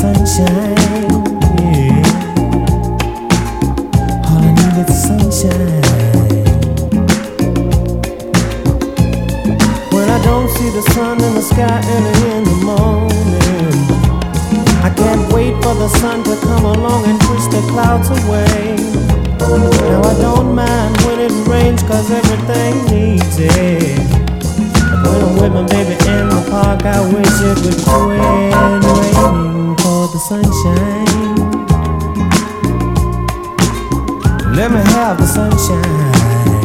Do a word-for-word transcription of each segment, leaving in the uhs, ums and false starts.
sunshine, yeah. All I need is the sunshine. When I don't see the sun in the sky early in the morning, I can't wait for the sun to come along and push the clouds away. Now I don't mind when it rains, cause everything needs it. When I'm with my baby in the park, I wish it would quit raining for the sunshine. Let me have the sunshine.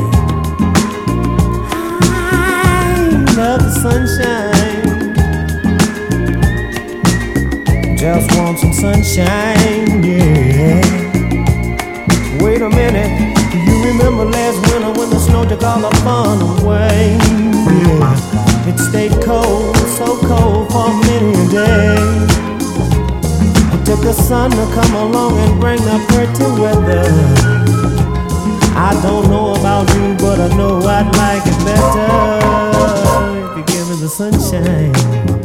I love the sunshine. Just want some sunshine, yeah. Wait a minute, do you remember last winter when the snow took all the fun away? Yeah, it stayed cold, so cold for many a day. It took the sun to come along and bring the pretty weather. I don't know about you, but I know I'd like it better if you give me the sunshine.